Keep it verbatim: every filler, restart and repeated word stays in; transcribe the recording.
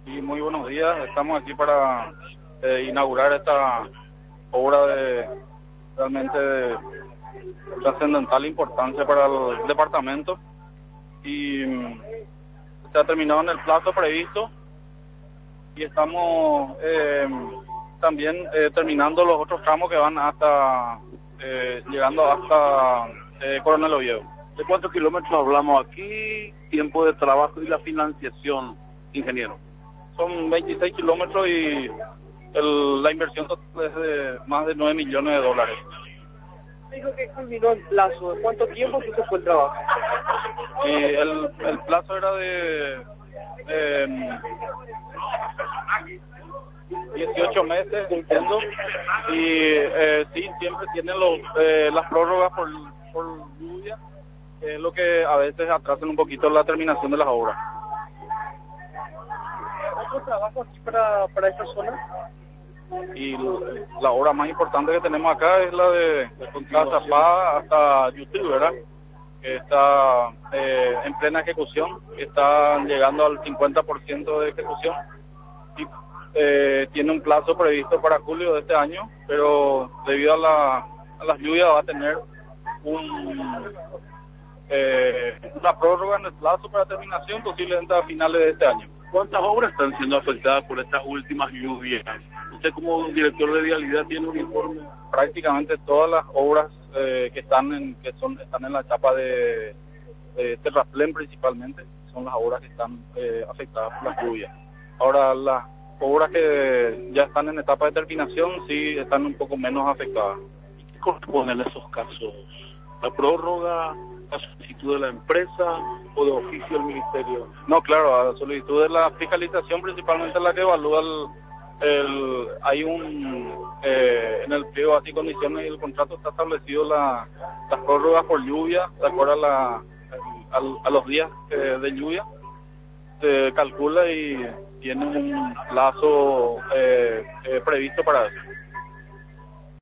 Y muy buenos días, estamos aquí para eh, inaugurar esta obra de realmente de trascendental importancia para el departamento y mm, se ha terminado en el plazo previsto y estamos eh, también eh, terminando los otros tramos que van hasta, eh, llegando hasta eh, Coronel Oviedo. ¿De cuántos kilómetros hablamos aquí? Tiempo de trabajo y la financiación, ingeniero. Son veintiséis kilómetros y el, la inversión total es de más de nueve millones de dólares. Dijo que culminó el plazo. ¿De cuánto tiempo se fue el trabajo? Y el, el plazo era de eh, dieciocho meses, entiendo, y eh, sí, siempre tienen los, eh, las prórrogas por, por lluvia, que es lo que a veces atrasan un poquito la terminación de las obras. ¿Otro trabajo aquí para, para esta zona? Y la obra más importante que tenemos acá es la de, de Casa Zapada hasta YouTube, ¿verdad? Que está eh, en plena ejecución, están llegando al cincuenta por ciento de ejecución y eh, tiene un plazo previsto para julio de este año, pero debido a, la, a las lluvias va a tener un, eh, una prórroga en el plazo para terminación, posiblemente a finales de este año. ¿Cuántas obras están siendo afectadas por estas últimas lluvias? Usted como director de vialidad tiene un informe. Prácticamente todas las obras eh, que están en que son están en la etapa de, de terraplén principalmente son las obras que están eh, afectadas por las lluvias. Ahora las obras que ya están en etapa de terminación sí están un poco menos afectadas. ¿Qué corresponde en esos casos? ¿La prórroga, la solicitud de la empresa o de oficio del ministerio? No, claro, a la solicitud de la fiscalización principalmente la que evalúa el, el hay un eh, en el pliego así condiciones y el contrato está establecido la, las prórrogas por lluvia de acuerdo a, la, a, a los días eh, de lluvia se calcula y tiene un plazo eh, eh, previsto para eso.